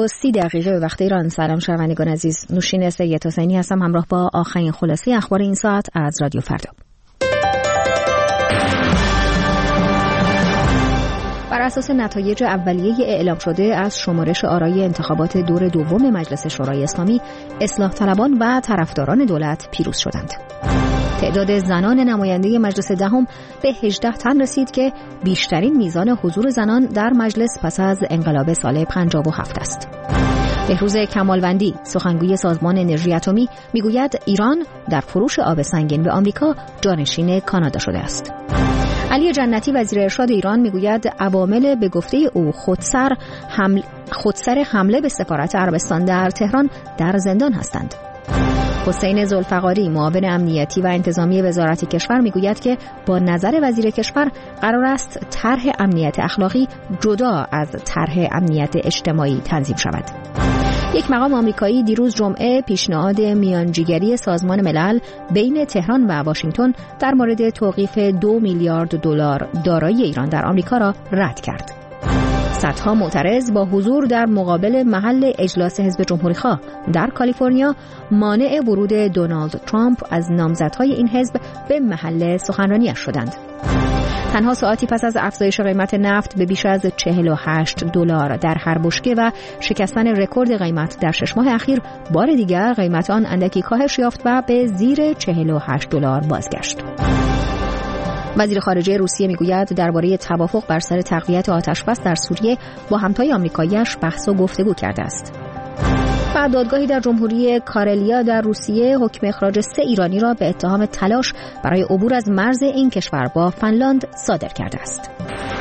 9:30 به وقت ایران. سلام شنوندگان عزیز، نوشین سید حسینی هستم همراه با آخرین خلاصه اخبار این ساعت از رادیو فردا. بر اساس نتایج اولیه اعلام شده از شمارش آرای انتخابات دور دوم مجلس شورای اسلامی، اصلاح طلبان و طرفداران دولت پیروز شدند. تعداد زنان نماینده مجلس دهم به 18 تن رسید که بیشترین میزان حضور زنان در مجلس پس از انقلاب سال 57 است. بهروز کمالوندی، سخنگوی سازمان انرژی اتمی، میگوید ایران در فروش آب سنگین به آمریکا جانشین کانادا شده است. علی جنتی، وزیر ارشاد ایران، میگوید عوامل به گفته او خودسر حمله به سفارت عربستان در تهران در زندان هستند. حسین ذوالفقاری، معاون امنیتی و انتظامی وزارت کشور، میگوید که با نظر وزیر کشور قرار است طرح امنیت اخلاقی جدا از طرح امنیت اجتماعی تنظیم شود. یک مقام آمریکایی دیروز جمعه پیشنهاد میانجیگری سازمان ملل بین تهران و واشنگتن در مورد توقیف 2 میلیارد دلار دارایی ایران در آمریکا را رد کرد. صدها معترض با حضور در مقابل محل اجلاس حزب جمهوری‌خواه در کالیفرنیا مانع ورود دونالد ترامپ از نامزدهای این حزب به محل سخنرانی‌اش شدند. تنها ساعتی پس از افزایش قیمت نفت به بیش از $48 در هر بشکه و شکستن رکورد قیمت در 6 ماه اخیر، بار دیگر قیمت آن اندکی کاهش یافت و به زیر $48 بازگشت. وزیر خارجه روسیه میگوید درباره توافق بر سر تقویت آتش‌بس در سوریه با همتای آمریکایی‌اش بحث و گفتگو کرده است. و دادگاهی در جمهوری کارلیا در روسیه حکم اخراج 3 ایرانی را به اتهام تلاش برای عبور از مرز این کشور با فنلاند صادر کرده است.